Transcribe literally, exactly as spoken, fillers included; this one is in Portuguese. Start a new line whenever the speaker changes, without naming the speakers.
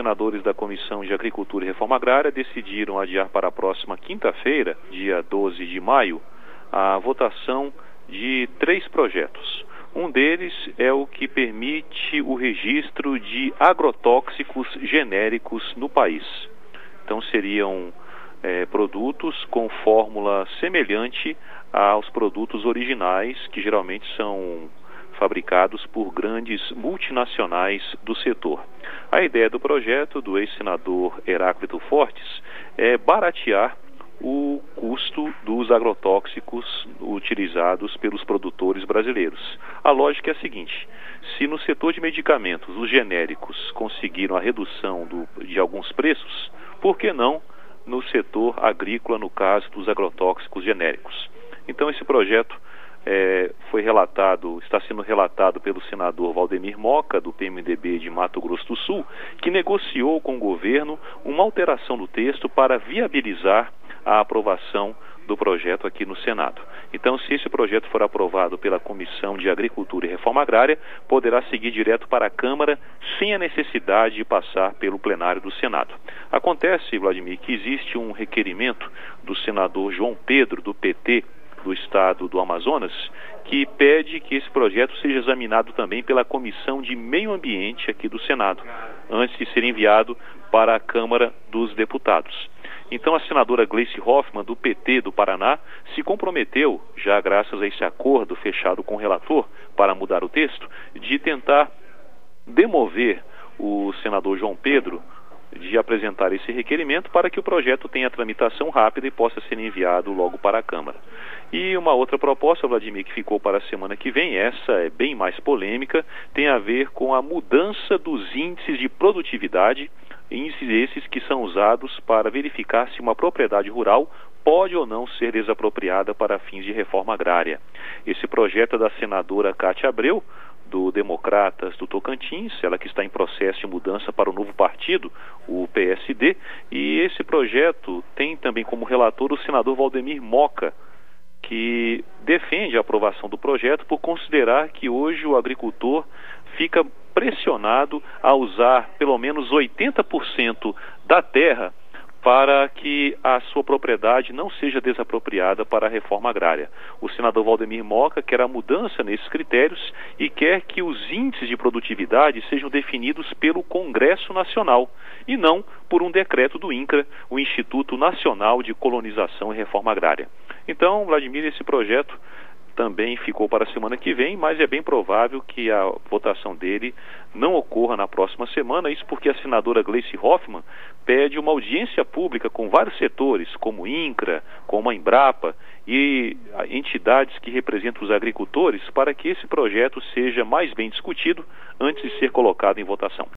senadores da Comissão de Agricultura e Reforma Agrária decidiram adiar para a próxima quinta-feira, dia doze de maio, a votação de três projetos. Um deles é o que permite o registro de agrotóxicos genéricos no país. Então seriam é, produtos com fórmula semelhante aos produtos originais, que geralmente são fabricados por grandes multinacionais do setor. A ideia do projeto do ex-senador Heráclito Fortes é baratear o custo dos agrotóxicos utilizados pelos produtores brasileiros. A lógica é a seguinte: se no setor de medicamentos os genéricos conseguiram a redução do, de alguns preços, por que não no setor agrícola, no caso dos agrotóxicos genéricos? Então esse projeto é, foi relatado, está sendo relatado pelo senador Valdemir Moca, do P M D B de Mato Grosso do Sul, que negociou com o governo uma alteração do texto para viabilizar a aprovação do projeto aqui no Senado. Então, se esse projeto for aprovado pela Comissão de Agricultura e Reforma Agrária, poderá seguir direto para a Câmara sem a necessidade de passar pelo plenário do Senado. Acontece, Vladimir, que existe um requerimento do senador João Pedro, do P T, do estado do Amazonas, que pede que esse projeto seja examinado também pela Comissão de Meio Ambiente aqui do Senado, antes de ser enviado para a Câmara dos Deputados. Então a senadora Gleice Hoffmann, do P T do Paraná, se comprometeu, já graças a esse acordo fechado com o relator para mudar o texto, de tentar demover o senador João Pedro de apresentar esse requerimento para que o projeto tenha tramitação rápida e possa ser enviado logo para a Câmara. E uma outra proposta, Vladimir, que ficou para a semana que vem, essa é bem mais polêmica, tem a ver com a mudança dos índices de produtividade, índices esses que são usados para verificar se uma propriedade rural pode ou não ser desapropriada para fins de reforma agrária. Esse projeto é da senadora Cátia Abreu, do Democratas do Tocantins, ela que está em processo de mudança para o novo partido, o P S D, e esse projeto tem também como relator o senador Valdemir Moca, que defende a aprovação do projeto por considerar que hoje o agricultor fica pressionado a usar pelo menos oitenta por cento da terra para que a sua propriedade não seja desapropriada para a reforma agrária. O senador Valdemir Moca quer a mudança nesses critérios e quer que os índices de produtividade sejam definidos pelo Congresso Nacional e não por um decreto do INCRA, o Instituto Nacional de Colonização e Reforma Agrária. Então, Vladimir, esse projeto também ficou para a semana que vem, mas é bem provável que a votação dele não ocorra na próxima semana, isso porque a senadora Gleice Hoffmann pede uma audiência pública com vários setores, como INCRA, como a Embrapa e entidades que representam os agricultores, para que esse projeto seja mais bem discutido antes de ser colocado em votação.